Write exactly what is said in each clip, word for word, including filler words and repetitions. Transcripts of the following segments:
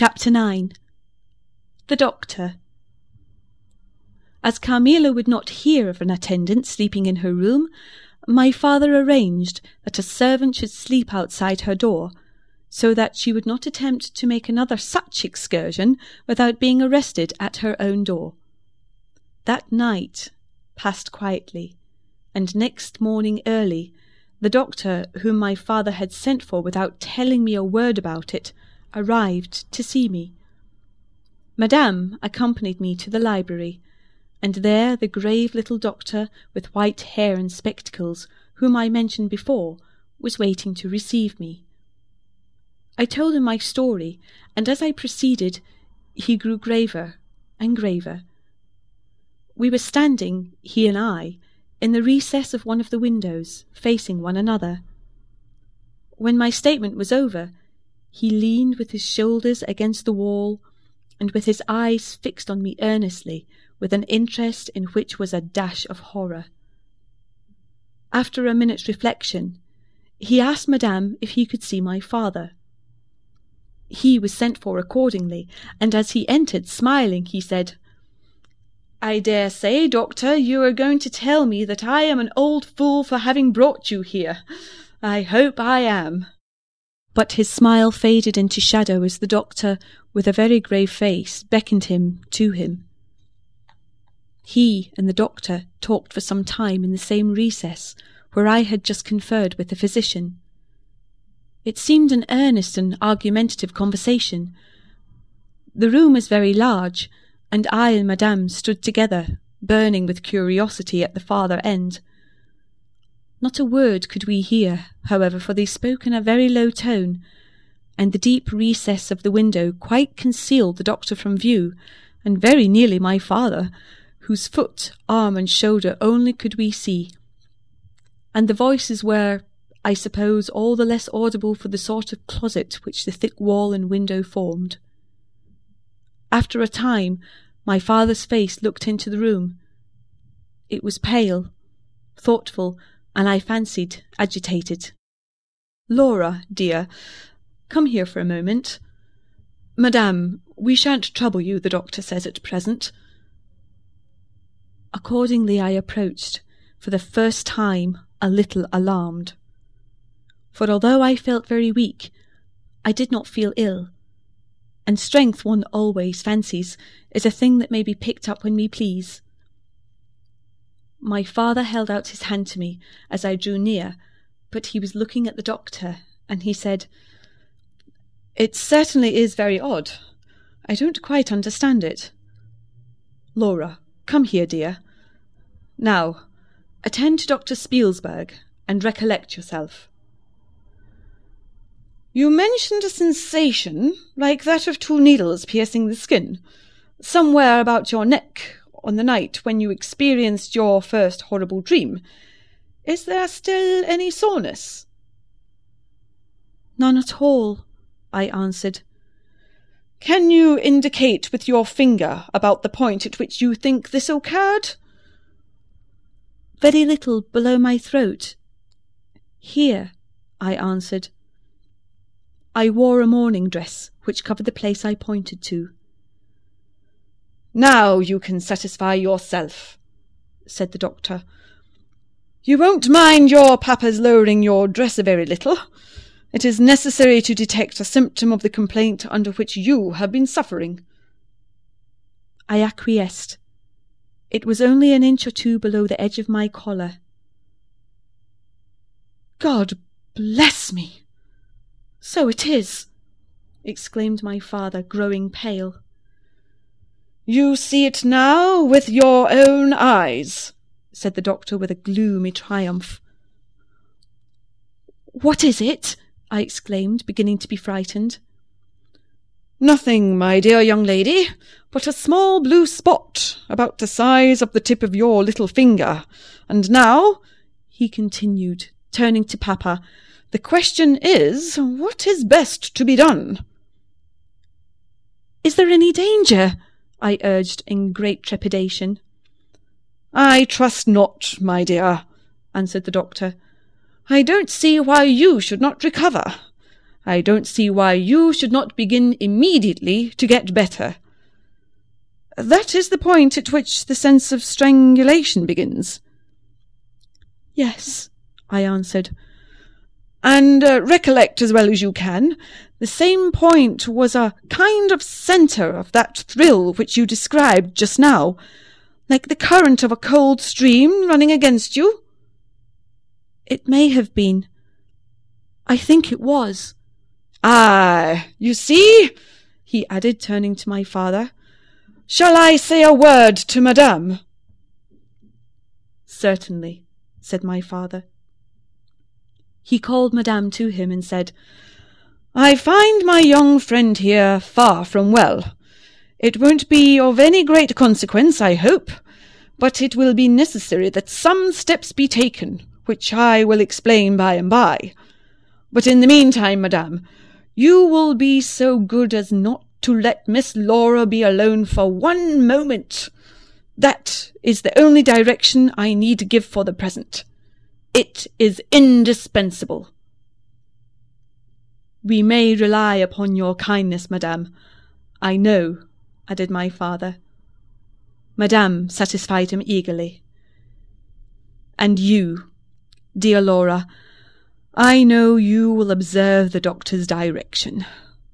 Chapter nine. The Doctor. As Carmila would not hear of an attendant sleeping in her room, my father arranged that a servant should sleep outside her door, so that she would not attempt to make another such excursion without being arrested at her own door. That night passed quietly, and next morning early, the doctor, whom my father had sent for without telling me a word about it, arrived to see me. Madame accompanied me to the library, and there the grave little doctor with white hair and spectacles, whom I mentioned before, was waiting to receive me. I told him my story, and as I proceeded, he grew graver and graver. We were standing, he and I, in the recess of one of the windows, facing one another. When my statement was over, he leaned with his shoulders against the wall, and with his eyes fixed on me earnestly, with an interest in which was a dash of horror. After a minute's reflection, he asked Madame if he could see my father. He was sent for accordingly, and as he entered, smiling, he said, "I dare say, Doctor, you are going to tell me that I am an old fool for having brought you here. I hope I am." But his smile faded into shadow as the doctor, with a very grave face, beckoned him to him. He and the doctor talked for some time in the same recess where I had just conferred with the physician. It seemed an earnest and argumentative conversation. The room was very large, and I and Madame stood together, burning with curiosity at the farther end. Not a word could we hear, however, for they spoke in a very low tone, and the deep recess of the window quite concealed the doctor from view, and very nearly my father, whose foot, arm, and shoulder only could we see. And the voices were, I suppose, all the less audible for the sort of closet which the thick wall and window formed. After a time, my father's face looked into the room. It was pale, thoughtful, and I fancied agitated. "Laura, dear, come here for a moment. Madame, we shan't trouble you, the doctor says, at present." Accordingly I approached, for the first time a little alarmed. For although I felt very weak, I did not feel ill, and strength, one always fancies, is a thing that may be picked up when we please. My father held out his hand to me as I drew near, but he was looking at the doctor, and he said, "It certainly is very odd. I don't quite understand it. Laura, come here, dear. Now, attend to Doctor Spielsberg, and recollect yourself." "You mentioned a sensation like that of two needles piercing the skin, somewhere about your neck, on the night when you experienced your first horrible dream. Is there still any soreness?" "None at all," I answered. "Can you indicate with your finger about the point at which you think this occurred?" "Very little below my throat. Here," I answered. I wore a morning dress which covered the place I pointed to. "Now you can satisfy yourself," said the doctor. "You won't mind your papa's lowering your dress a very little. It is necessary to detect a symptom of the complaint under which you have been suffering." I acquiesced. It was only an inch or two below the edge of my collar. "God bless me! So it is!" exclaimed my father, growing pale. "You see it now with your own eyes," said the doctor with a gloomy triumph. "What is it?" I exclaimed, beginning to be frightened. "Nothing, my dear young lady, but a small blue spot about the size of the tip of your little finger. And now," he continued, turning to Papa, "the question is, what is best to be done?" "Is there any danger?" I urged in great trepidation. "I trust not, my dear," answered the doctor. "I don't see why you should not recover. I don't see why you should not begin immediately to get better. That is the point at which the sense of strangulation begins. Yes, I answered. And uh, recollect as well as you can, the same point was a kind of centre of that thrill which you described just now, like the current of a cold stream running against you. It may have been. I think it was. Ah, you see, he added, turning to my father. Shall I say a word to Madame? Certainly, said my father. He called Madame to him and said, I find my young friend here far from well. It won't be of any great consequence, I hope, but it will be necessary that some steps be taken, which I will explain by and by. But in the meantime, Madame, you will be so good as not to let Miss Laura be alone for one moment. That is the only direction I need give for the present. It is indispensable. We may rely upon your kindness, Madame. I know, added my father. Madame satisfied him eagerly. And you, dear Laura, I know you will observe the doctor's direction.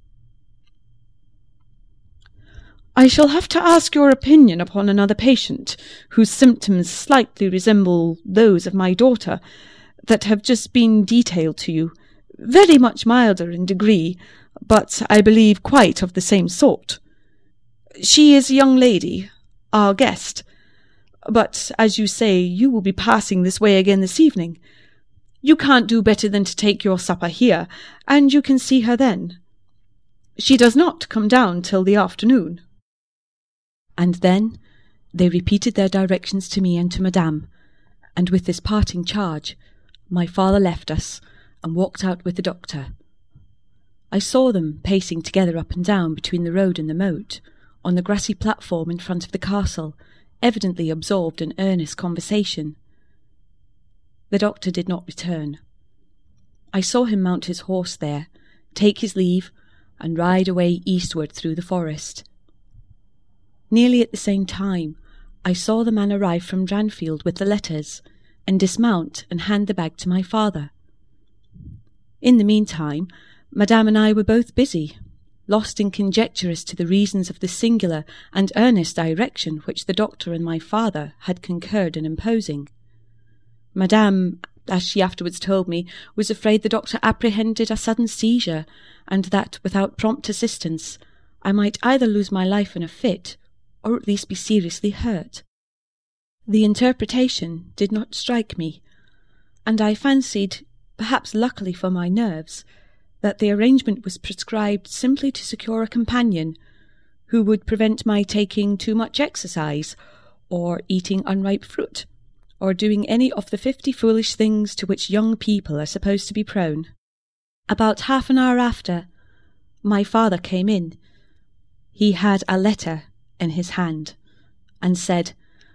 I shall have to ask your opinion upon another patient, whose symptoms slightly resemble those of my daughter, that have just been detailed to you, very much milder in degree, but I believe quite of the same sort. She is a young lady, our guest, but, as you say, you will be passing this way again this evening. You can't do better than to take your supper here, and you can see her then. She does not come down till the afternoon. And then they repeated their directions to me and to Madame, and with this parting charge, my father left us and walked out with the doctor. I saw them pacing together up and down between the road and the moat, on the grassy platform in front of the castle, evidently absorbed in earnest conversation. The doctor did not return. I saw him mount his horse there, take his leave, and ride away eastward through the forest. Nearly at the same time, I saw the man arrive from Dranfield with the letters, and dismount and hand the bag to my father. In the meantime, Madame and I were both busy, lost in conjecture as to the reasons of the singular and earnest direction which the doctor and my father had concurred in imposing. Madame, as she afterwards told me, was afraid the doctor apprehended a sudden seizure, and that, without prompt assistance, I might either lose my life in a fit, or at least be seriously hurt. The interpretation did not strike me, and I fancied, perhaps luckily for my nerves, that the arrangement was prescribed simply to secure a companion who would prevent my taking too much exercise, or eating unripe fruit, or doing any of the fifty foolish things to which young people are supposed to be prone. About half an hour after, my father came in. He had a letter in his hand, and said,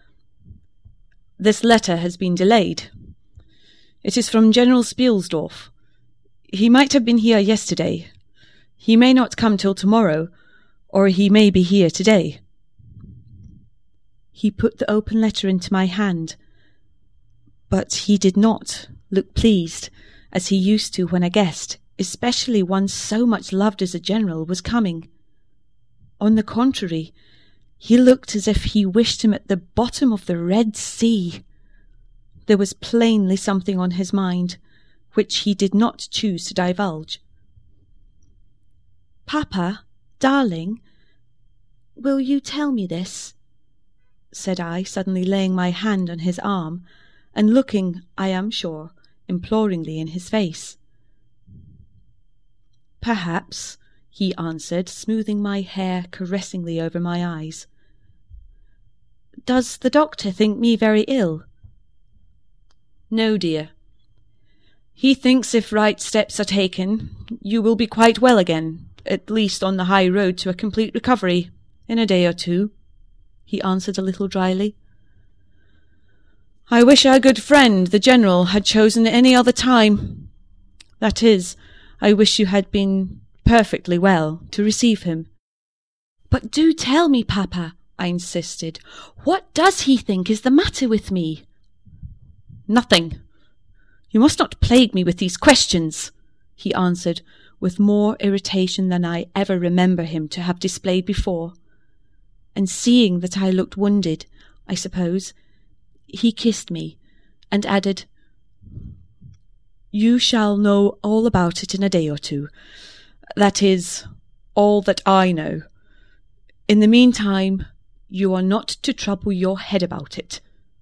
"This letter has been delayed. It is from General Spielsdorf. He might have been here yesterday. He may not come till tomorrow, or he may be here today." He put the open letter into my hand, but he did not look pleased, as he used to when a guest, especially one so much loved as a general, was coming. On the contrary, he looked as if he wished him at the bottom of the Red Sea. There was plainly something on his mind, which he did not choose to divulge. "Papa, darling, will you tell me this?" said I, suddenly laying my hand on his arm, and looking, I am sure, imploringly in his face. "Perhaps," he answered, smoothing my hair caressingly over my eyes. "Does the doctor think me very ill?" "No, dear. He thinks if right steps are taken, you will be quite well again, at least on the high road to a complete recovery, in a day or two," he answered a little dryly. "I wish our good friend, the General, had chosen any other time. That is, I wish you had been perfectly well to receive him." "But do tell me, Papa," I insisted. "What does he think is the matter with me?" "Nothing. You must not plague me with these questions," he answered, with more irritation than I ever remember him to have displayed before. And seeing that I looked wounded, I suppose, he kissed me, and added, "You shall know all about it in a day or two. That is, all that I know. In the meantime, you are not to trouble your head about it."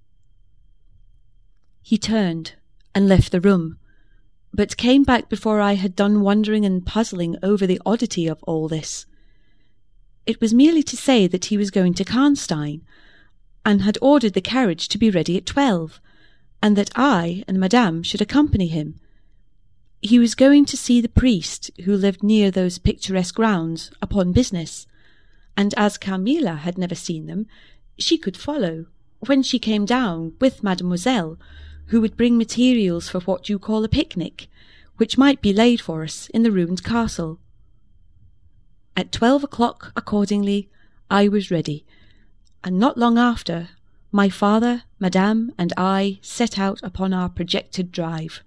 He turned and left the room, but came back before I had done wondering and puzzling over the oddity of all this. It was merely to say that he was going to Karnstein, and had ordered the carriage to be ready at twelve, and that I and Madame should accompany him. He was going to see the priest who lived near those picturesque grounds upon business, and as Carmilla had never seen them, she could follow, when she came down with Mademoiselle, who would bring materials for what you call a picnic, which might be laid for us in the ruined castle. At twelve o'clock, accordingly, I was ready, and not long after, my father, Madame, and I set out upon our projected drive.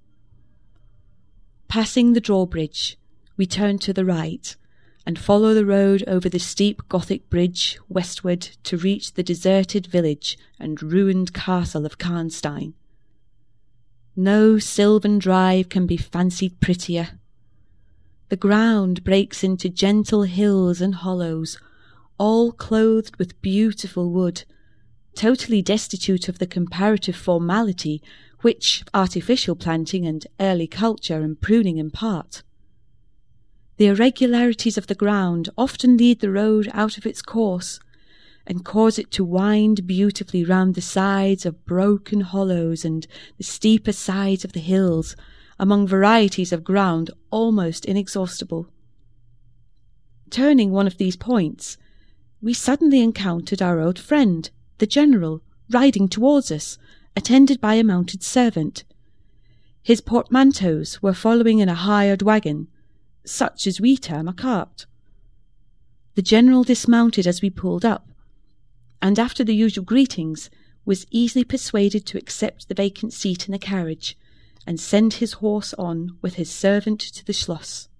Passing the drawbridge, we turned to the right, and follow the road over the steep Gothic bridge westward to reach the deserted village and ruined castle of Karnstein. No sylvan drive can be fancied prettier. The ground breaks into gentle hills and hollows, all clothed with beautiful wood, totally destitute of the comparative formality which artificial planting and early culture and pruning impart. The irregularities of the ground often lead the road out of its course, and cause it to wind beautifully round the sides of broken hollows and the steeper sides of the hills, among varieties of ground almost inexhaustible. Turning one of these points, we suddenly encountered our old friend, the General, riding towards us, attended by a mounted servant. His portmanteaus were following in a hired waggon, such as we term a cart. The General dismounted as we pulled up, and after the usual greetings, was easily persuaded to accept the vacant seat in the carriage, and send his horse on with his servant to the Schloss.